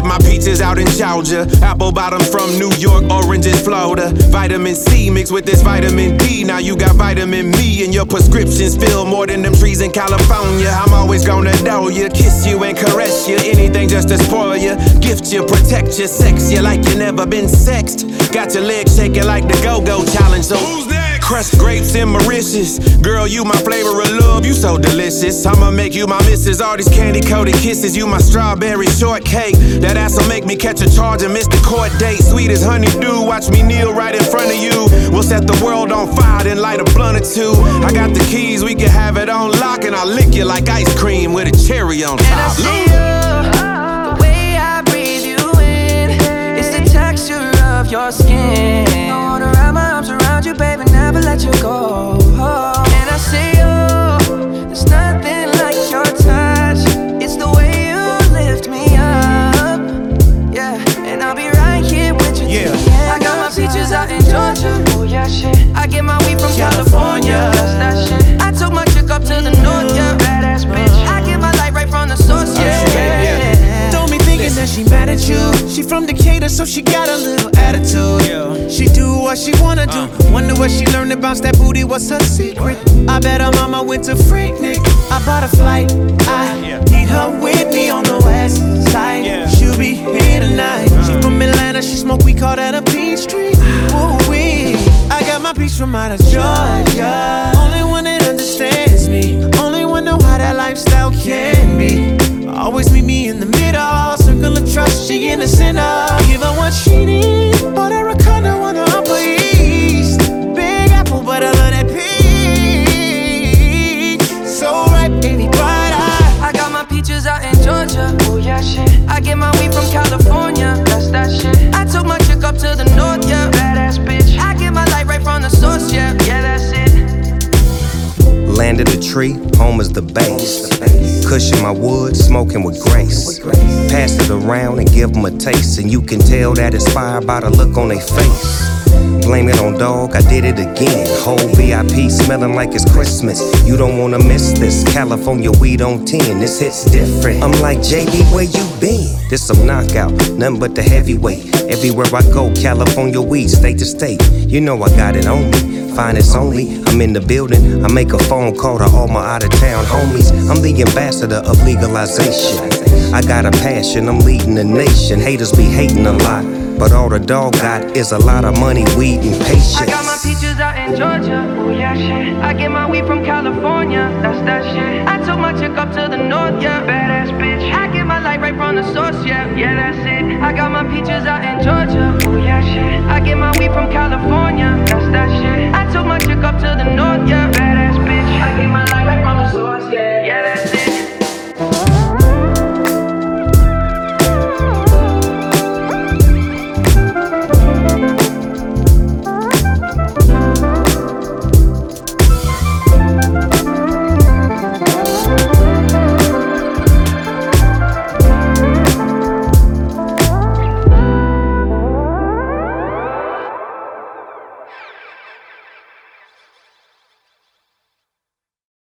get my peaches out in Georgia, apple bottom from New York, oranges Florida. Vitamin C mixed with this vitamin D. Now you got vitamin me, and your prescriptions fill more than them trees in California. I'm always gonna know you, kiss you and caress you, anything just to spoil you, gift you, protect you, sex you like you never been sexed. Got your legs shaking like the Go-Go Challenge. So who's next? Crushed grapes and Mauritius. Girl, you my flavor of love, you so delicious. I'ma make you my missus, all these candy-coated kisses. You my strawberry shortcake. That ass'll make me catch a charge and miss the court date. Sweet as honeydew, watch me kneel right in front of you. We'll set the world on fire, then light a blunt or two. I got the keys, we can have it on lock, and I'll lick you like ice cream with a cherry on top. And I see you, the way I breathe you in, it's the texture of your skin. I wanna wrap my arms around you, baby, never let you go. And I see you, there's nothing like your touch. It's the way you lift me up, yeah. And I'll be right here with you. Yeah. I got my peaches out in Georgia. Oh yeah, shit. I get my weed from California. That's that shit. I took my chick up to the north, yeah. Badass bitch. I get my light right from the source, yeah. Don't be thinking that she mad at you. She from Decatur, so she got a little attitude. She do what she wanna do. Wonder where she learned to bounce that booty. What's her secret? I bet her mama went to Freaknik. I bought a flight. I need her with me on the west side. She'll be here tonight. She from Atlanta, she smoke, we call that a Peachtree. Ooh-wee. I got my peace from out of Georgia. Only one that understands me. Only one know how that lifestyle can be. Always meet me in the middle. Circle of trust, she in the center. Give her what she needs. Bought her a condo on the Upper East. Big apple, but I love that peach. So ripe, baby, bright eye. I got my peaches out in Georgia. Oh yeah, shit. I get my weed from California. That's that shit. I took my chick up to the north, yeah. Badass bitch. I get my light right from the source, yeah. Yeah, that's it. Land of the tree, home is the base. Cushion my wood, smoking with grace. Pass it around and give them a taste, and you can tell that it's inspired by the look on their face. Blame it on dog, I did it again. Whole VIP smelling like it's Christmas. You don't wanna miss this. California weed on 10, this hit's different. I'm like, JB, where you been? This some knockout, nothing but the heavyweight. Everywhere I go, California weed, state to state. You know I got it on me. Finest only, I'm in the building. I make a phone call to all my out-of-town homies. I'm the ambassador of legalization. I got a passion, I'm leading the nation. Haters be hating a lot, but all the dog got is a lot of money, weed, and patience. I got my peaches out in Georgia. Oh yeah, shit. I get my weed from California. That's that shit. I took my chick up to the north, yeah. Badass bitch. I get my light right from the source, yeah. Yeah, that's it. I got my peaches out in Georgia. Oh yeah, shit. I get my weed from California. That's that shit. I took my chick up to the north, yeah. Badass bitch. I get my light right